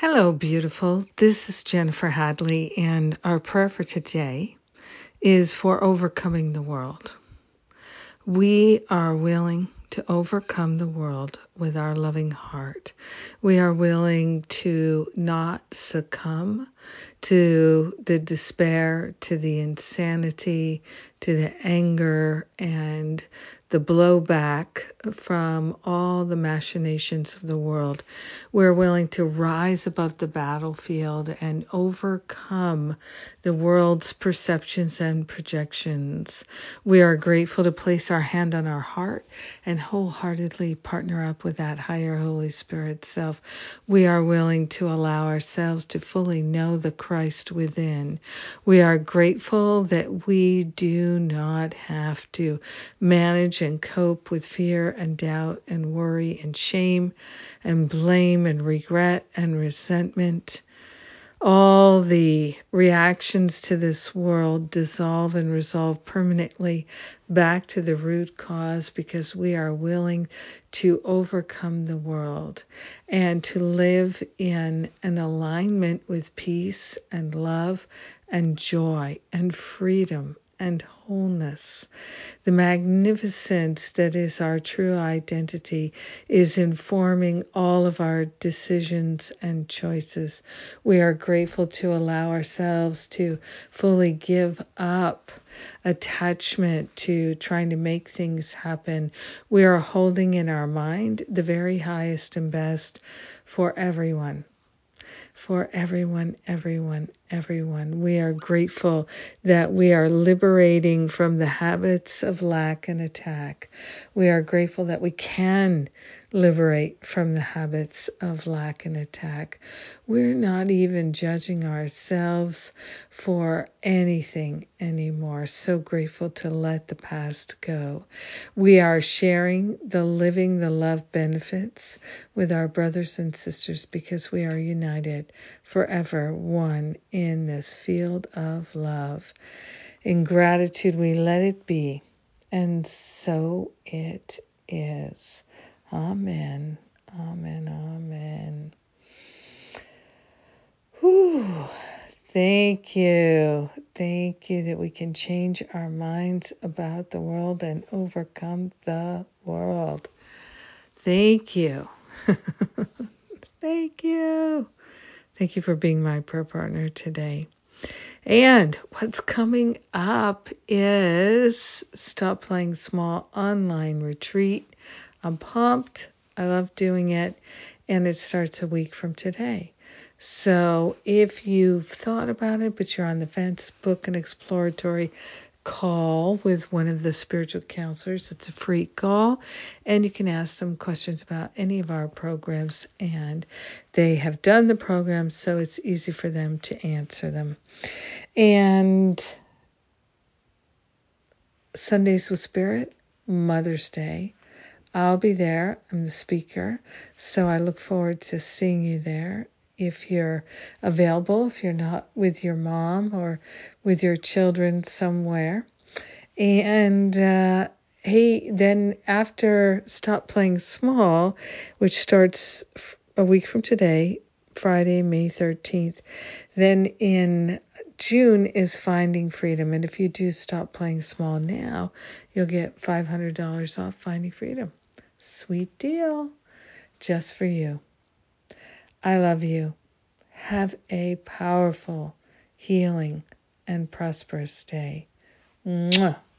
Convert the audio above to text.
Hello, beautiful. This is Jennifer Hadley, and our prayer for today is for overcoming the world. We are willing to overcome the world with our loving heart. We are willing to not succumb to the despair, to the insanity, to the anger, and the blowback from all the machinations of the world. We're willing to rise above the battlefield and overcome the world's perceptions and projections. We are grateful to place our hand on our heart and wholeheartedly partner up with that higher Holy Spirit self. We are willing to allow ourselves to fully know the Christ within. We are grateful that we do not have to manage and cope with fear and doubt and worry and shame and blame and regret and resentment. All the reactions to this world dissolve and resolve permanently back to the root cause because we are willing to overcome the world and to live in an alignment with peace and love and joy and freedom and wholeness. The magnificence that is our true identity is informing all of our decisions and choices. We are grateful to allow ourselves to fully give up attachment to trying to make things happen. We are holding in our mind the very highest and best for everyone. For everyone. We are grateful that we are liberating from the habits of lack and attack. We are grateful that we can liberate from the habits of lack and attack. We're not even judging ourselves for anything anymore. So grateful to let the past go. We are sharing the living the love benefits with our brothers and sisters because we are united forever, one in this field of love. In gratitude, we let it be, and so it is. Amen. Amen. Whew. Thank you. Thank you that we can change our minds about the world and overcome the world. Thank you. Thank you. Thank you for being my prayer partner today. And what's coming up is Stop Playing Small online retreat. I'm pumped. I love doing it. And it starts a week from today. So if you've thought about it, but you're on the fence, book an exploratory call with one of the spiritual counselors. It's a free call, and you can ask them questions about any of our programs, and they have done the program, so it's easy for them to answer them. And Sundays with Spirit, Mother's Day, I'll be there. I'm the speaker, so I look forward to seeing you there. If you're available, if you're not with your mom or with your children somewhere. And hey, then after Stop Playing Small, which starts a week from today, Friday, May 13th, then in June is Finding Freedom. And if you do Stop Playing Small now, you'll get $500 off Finding Freedom. Sweet deal. Just for you. I love you. Have a powerful, healing, and prosperous day. Mwah.